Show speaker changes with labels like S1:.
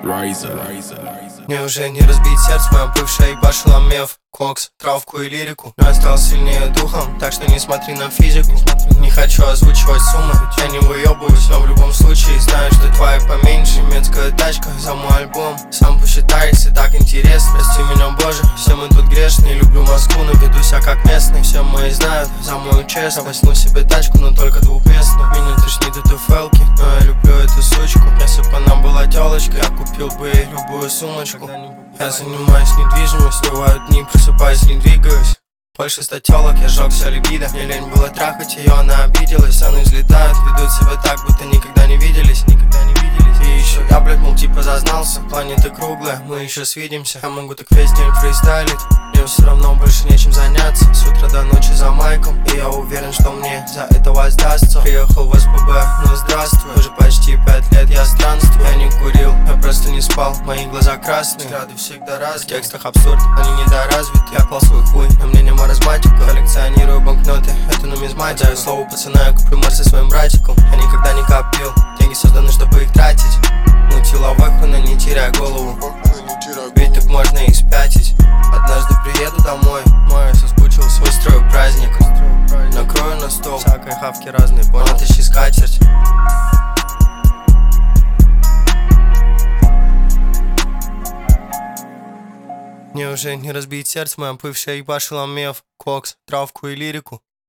S1: Мне уже не разбить сердце, моя бывшая ебашила меф, кокс, травку и лирику. Но я стал сильнее духом, так что не смотри на физику. Не хочу озвучивать суммы, я не выебываюсь, но в любом случае знаю, что твоя поменьше. Немецкая тачка за мой альбом, сам посчитай, если так интересно. Прости меня, Боже, все мы тут грешные. Люблю Москву, но веду себя как местный. Все мои знают за мою честность. Возьму себе тачку, но только двухместную. Меня тошнит от туфелки, но я люблю эту сучку. Если бы она была телочкой, я купил бы ей любую сумочку. Я занимаюсь недвижимостью, бывают дни, просыпаюсь, не двигаюсь. Больше 100 телок, я жёгся либидо. Мне лень было трахать ее, она обиделась. Они взлетают, ведут себя так, будто никогда не виделись. И еще я, блядь, мол, типа зазнался. Планета круглая, мы еще свидимся. Я могу так весь день фристайлить. Мне все равно больше нечем заняться. С утра до ночи за майком. И я уверен, что мне за это воздастся. Приехал в СПБ, ну здравствуй. Уже почти 5 лет я странствую. Я не курил, я просто не спал. Мои глаза красные, взгляды всегда разные. В текстах абсурд, они недоразвиты. Я клал свой хуй, но мне не маразматику. Коллекционирую банкноты, это нумизматика. Даю слово пацана, я куплю Мерс со своим братиком. Я никогда не копил, деньги созданы, чтобы их тратить. Мутиловой хуй, но не теряй голову. Ведь так можно и спятить. Однажды приеду домой, я соскучился, устрою праздник. Накрою на стол, всякой хавки разные, понял, тащи скатерть. Мне уже не разбить сердце, моя бывшая ебашила меф, кокс, травку и лирику.